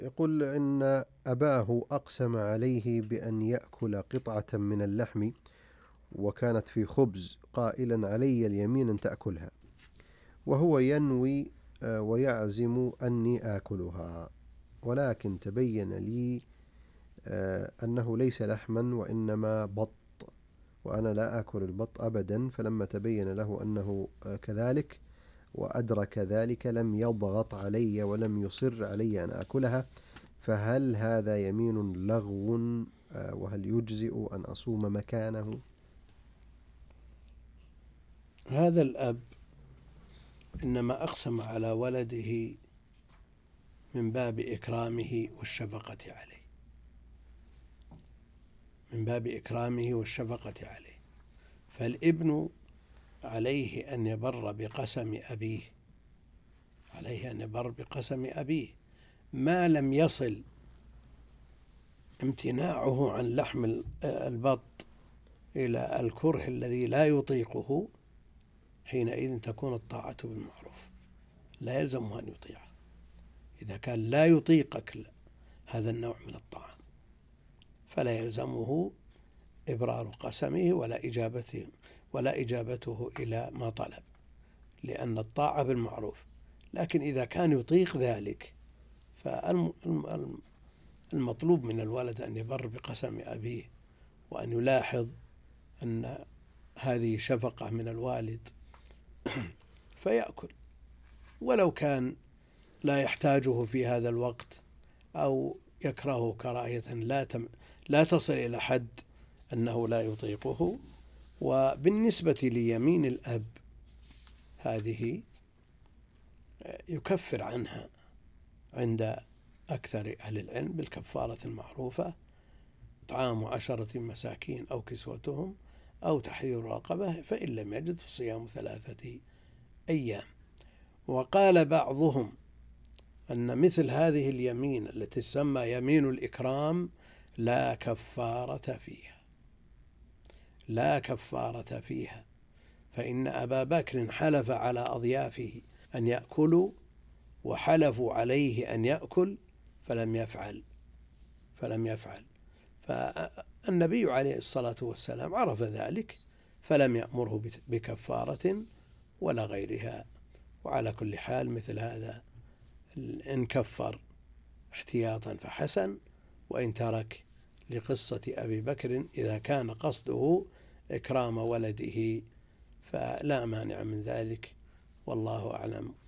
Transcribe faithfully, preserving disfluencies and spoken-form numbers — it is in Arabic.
يقول إن أباه أقسم عليه بأن يأكل قطعة من اللحم وكانت في خبز، قائلا علي اليمين أن تأكلها، وهو ينوي ويعزم أني آكلها، ولكن تبين لي أنه ليس لحما وإنما بط، وأنا لا آكل البط أبدا. فلما تبين له أنه كذلك وأدرك ذلك لم يضغط علي ولم يصر علي أن آكلها، فهل هذا يمين لغو؟ وهل يجزئ أن أصوم مكانه؟ هذا الأب إنما أقسم على ولده من باب إكرامه والشفقة عليه، من باب إكرامه والشفقة عليه. فالابن عليه أن يبر بقسم أبيه، عليه أن يبر بقسم أبيه ما لم يصل امتناعه عن لحم البط إلى الكره الذي لا يطيقه، حينئذ تكون الطاعة بالمعروف، لا يلزمه أن يطيعه إذا كان لا يطيق أكل هذا النوع من الطعام، فلا يلزمه إبرار قسمه ولا إجابته ولا إجابته إلى ما طلب، لأن الطاعة بالمعروف. لكن إذا كان يطيق ذلك فالمطلوب من الولد أن يبر بقسم أبيه، وأن يلاحظ أن هذه شفقة من الوالد فيأكل، ولو كان لا يحتاجه في هذا الوقت أو يكرهه كراهية لا تم لا تصل إلى حد أنه لا يطيقه. وبالنسبة ليمين الأب هذه يكفر عنها عند أكثر أهل العلم بالكفارة المعروفة: إطعام عشرة مساكين أو كسوتهم أو تحرير رقبة، فإن لم يجد فصيام ثلاثة أيام. وقال بعضهم أن مثل هذه اليمين التي تسمى يمين الإكرام لا كفارة فيها، لا كفارة فيها، فإن أبا بكر حلف على أضيافه أن يأكلوا وحلفوا عليه أن يأكل فلم يفعل فلم يفعل فالنبي عليه الصلاة والسلام عرف ذلك فلم يأمره بكفارة ولا غيرها. وعلى كل حال مثل هذا إن كفر احتياطا فحسن، وإن ترك لقصة أبي بكر إذا كان قصده إكرام ولده فلا مانع من ذلك، والله أعلم